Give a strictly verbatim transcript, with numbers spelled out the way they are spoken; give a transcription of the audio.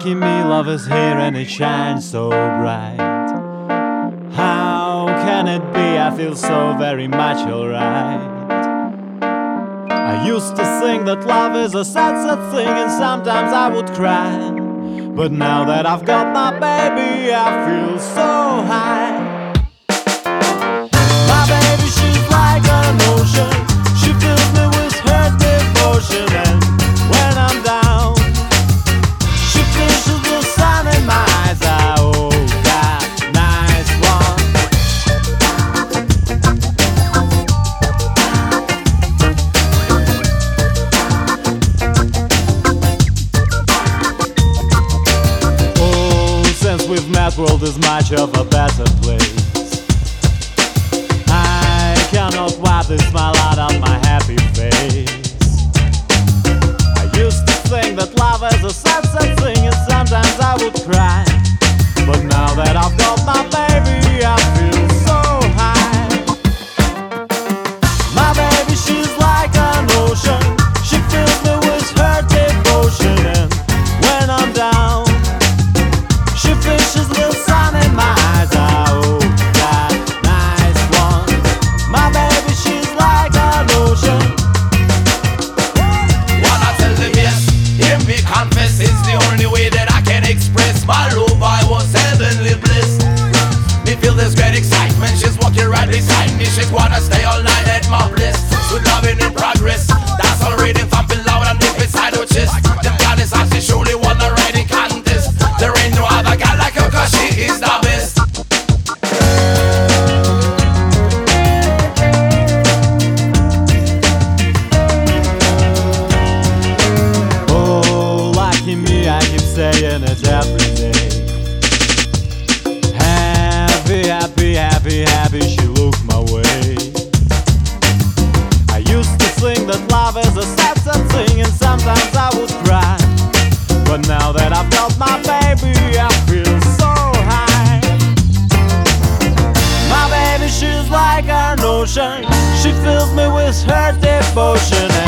Lucky me, love is here and it shines so bright. How can it be? I feel so very much alright. I used to think that love is a sad, sad thing, and sometimes I would cry. But now that I've got my baby, I feel so high. My baby, she's like an ocean. She fills me with her devotion, and when I'm down, she fishes the sun in my eyes. Oh God, nice one. Oh, since we've met, world is much of a better place. I cannot wipe the smile out of my happy face. I used to think that love is a sad, sad thing, and sometimes I would cry. But now that I've got my baby, I feel so high. My baby, she's like an ocean. She fills me with her devotion, and when I'm down, she fishes the sun in my eyes. Oh God, nice one. My baby, she's like an ocean. Wanna tell them yes, hear me confess, it's the only way that I can express my love. I was heavenly bliss. Me feel this great excitement, she's walking right beside me. She wanna stay all night at my bliss. Sweet loving in progress, that's all reading, thumping loud and deep inside her chest. Them goddess, I she surely won the writing contest. There ain't no other girl like her, cause she is the best. Oh, lucky me, I keep saying it every day. Happy, happy, happy, happy, she looked my way. I used to think that love is a sad, sad thing, and sometimes I would cry. But now that I've got my baby, I feel so high. My baby, she's like an ocean. She fills me with her devotion.